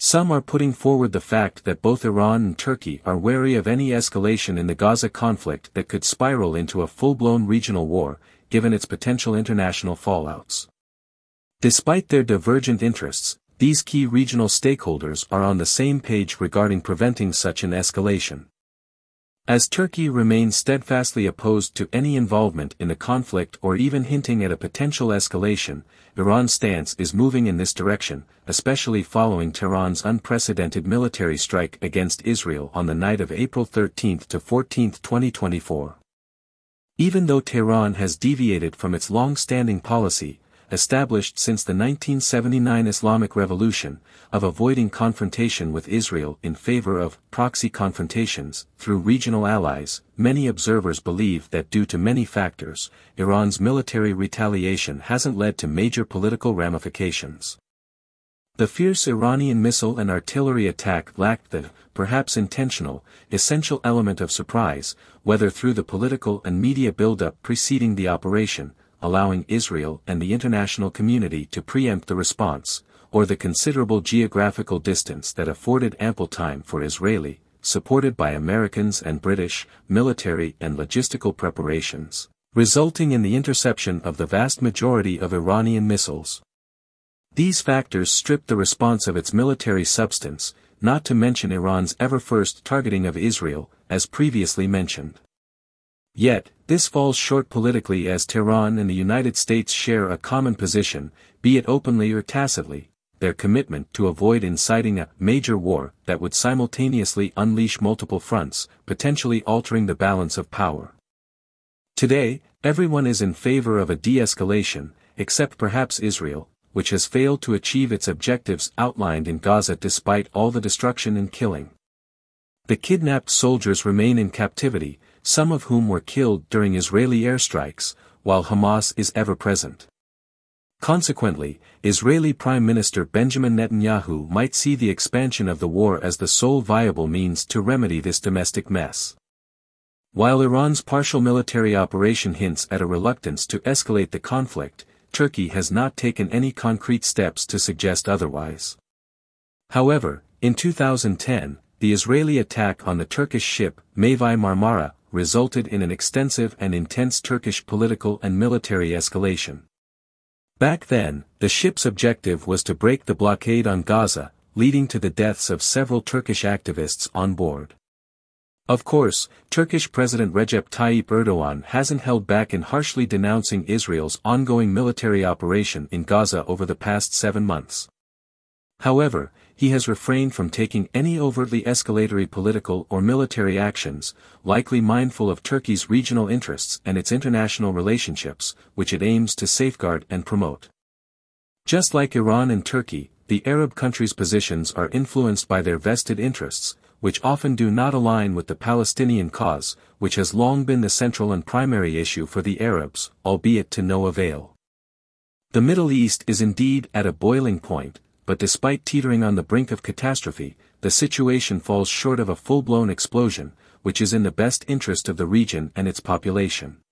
Some are putting forward the fact that both Iran and Turkey are wary of any escalation in the Gaza conflict that could spiral into a full-blown regional war, given its potential international fallouts. Despite their divergent interests, these key regional stakeholders are on the same page regarding preventing such an escalation. As Turkey remains steadfastly opposed to any involvement in the conflict or even hinting at a potential escalation, Iran's stance is moving in this direction, especially following Tehran's unprecedented military strike against Israel on the night of April 13 to 14, 2024. Even though Tehran has deviated from its long-standing policy, established since the 1979 Islamic Revolution, of avoiding confrontation with Israel in favor of proxy confrontations through regional allies, many observers believe that due to many factors, Iran's military retaliation hasn't led to major political ramifications. The fierce Iranian missile and artillery attack lacked the, perhaps intentional, essential element of surprise, whether through the political and media buildup preceding the operation, allowing Israel and the international community to preempt the response, or the considerable geographical distance that afforded ample time for Israeli, supported by Americans and British, military and logistical preparations, resulting in the interception of the vast majority of Iranian missiles. These factors stripped the response of its military substance, not to mention Iran's ever-first targeting of Israel, as previously mentioned. Yet, this falls short politically as Tehran and the United States share a common position, be it openly or tacitly, their commitment to avoid inciting a major war that would simultaneously unleash multiple fronts, potentially altering the balance of power. Today, everyone is in favor of a de-escalation, except perhaps Israel, which has failed to achieve its objectives outlined in Gaza despite all the destruction and killing. The kidnapped soldiers remain in captivity, some of whom were killed during Israeli airstrikes, while Hamas is ever present. Consequently, Israeli Prime Minister Benjamin Netanyahu might see the expansion of the war as the sole viable means to remedy this domestic mess. While Iran's partial military operation hints at a reluctance to escalate the conflict, Turkey has not taken any concrete steps to suggest otherwise. However, in 2010, the Israeli attack on the Turkish ship Mavi Marmara resulted in an extensive and intense Turkish political and military escalation. Back then, the ship's objective was to break the blockade on Gaza, leading to the deaths of several Turkish activists on board. Of course, Turkish President Recep Tayyip Erdogan hasn't held back in harshly denouncing Israel's ongoing military operation in Gaza over the past 7 months. However, he has refrained from taking any overtly escalatory political or military actions, likely mindful of Turkey's regional interests and its international relationships, which it aims to safeguard and promote. Just like Iran and Turkey, the Arab countries' positions are influenced by their vested interests, which often do not align with the Palestinian cause, which has long been the central and primary issue for the Arabs, albeit to no avail. The Middle East is indeed at a boiling point, but despite teetering on the brink of catastrophe, the situation falls short of a full-blown explosion, which is in the best interest of the region and its population.